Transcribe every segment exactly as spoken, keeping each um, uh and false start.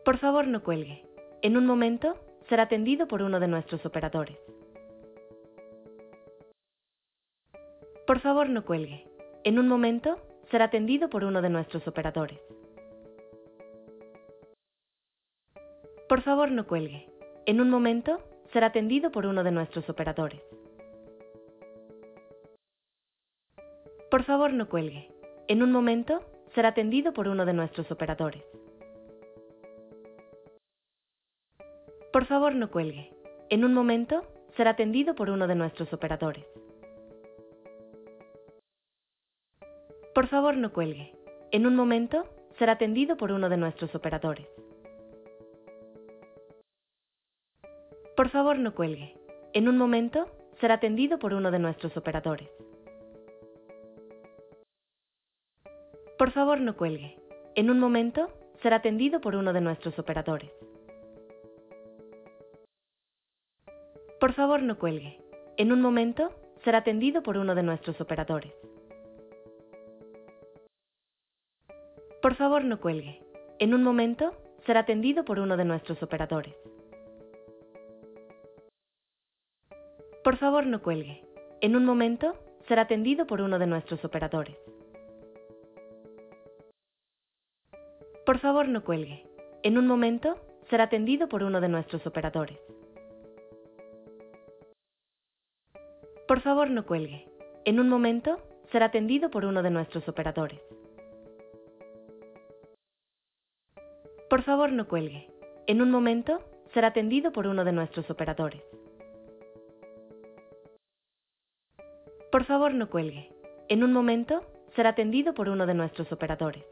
Por favor, no cuelgue. En un momento, será atendido por uno de nuestros operadores. Por favor, no cuelgue. En un momento, será atendido por uno de nuestros operadores. Por favor, no cuelgue. En un momento, será atendido por uno de nuestros operadores. Por favor, no cuelgue. En un momento, será atendido por uno de nuestros operadores. Por favor, no cuelgue. En un momento, será atendido por uno de nuestros operadores. Por favor, no cuelgue. En un momento, será atendido por uno de nuestros operadores. Por favor, no cuelgue. En un momento, será atendido por uno de nuestros operadores. Por favor, no cuelgue. En un momento, será atendido por uno de nuestros operadores. Por favor, no cuelgue. En un momento, será atendido por uno de nuestros operadores. Por favor, no cuelgue. En un momento, será atendido por uno de nuestros operadores. Por favor, no cuelgue. En un momento, será atendido por uno de nuestros operadores. Por favor, no cuelgue. En un momento, será atendido por uno de nuestros operadores. Por favor, no cuelgue. En un momento, será atendido por uno de nuestros operadores. Por favor, no cuelgue. En un momento, será atendido por uno de nuestros operadores. Por favor, no cuelgue. En un momento, será atendido por uno de nuestros operadores.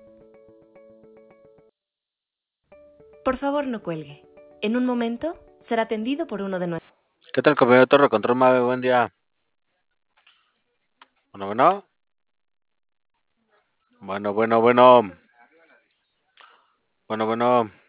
Por favor, no cuelgue. En un momento, será atendido por uno de nuestros... ¿Qué tal, compañero Torre? Control Mave, buen día. Bueno, bueno. Bueno, bueno, bueno. Bueno, bueno.